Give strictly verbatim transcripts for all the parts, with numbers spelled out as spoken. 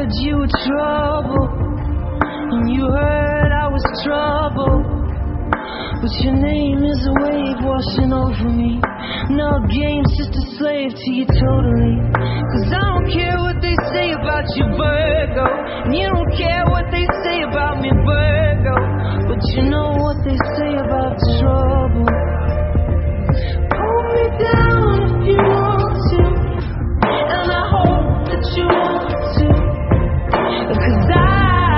heard you were trouble, and you heard I was trouble. But your name is a wave washing over me. No game's just a slave to you totally. Cause I don't care what they say about you, Virgo, and you don't care what they say about me, Virgo. But you know what they say about trouble. Pull me down if you want to, and I hope that you want to. Cause I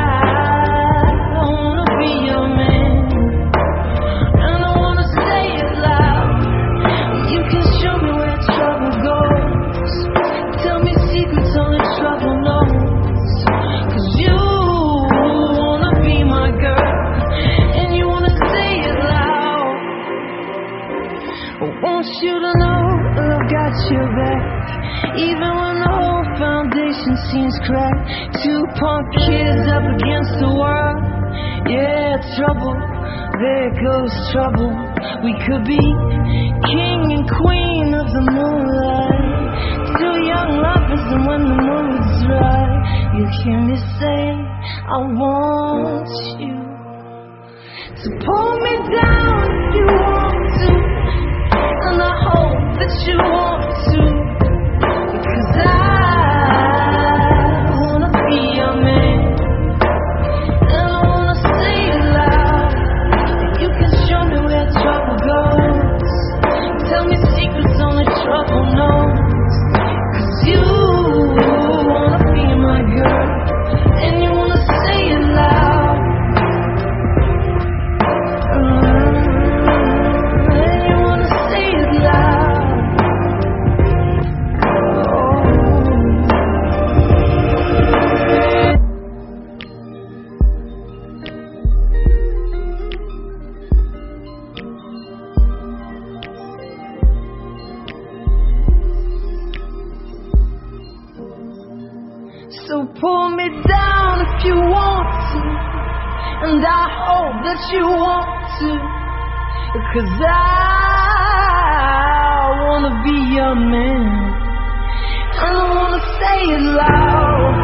wanna be your man, and I wanna say it loud. You can show me where trouble goes. Tell me secrets only trouble knows. Cause you wanna be my girl, and you wanna say it loud. I want you to know that I've got your back, even when the whole foundation seems cracked. Two punk kids up against the world. Yeah, trouble, there goes trouble. We could be king and queen of the moonlight, two young lovers, and when the mood's right, you hear me say, I want you to pull me down if you want to, and I hope that you want to. Cause I wanna be your man, and I wanna say it loud. You can show me where trouble goes. Tell me secrets only trouble knows. Cause you wanna be my girl, and you wanna say it loud. Uh, and you wanna say it loud. So pull me down if you want to, and I hope that you want to. Cause I wanna be your man, and I wanna say it loud.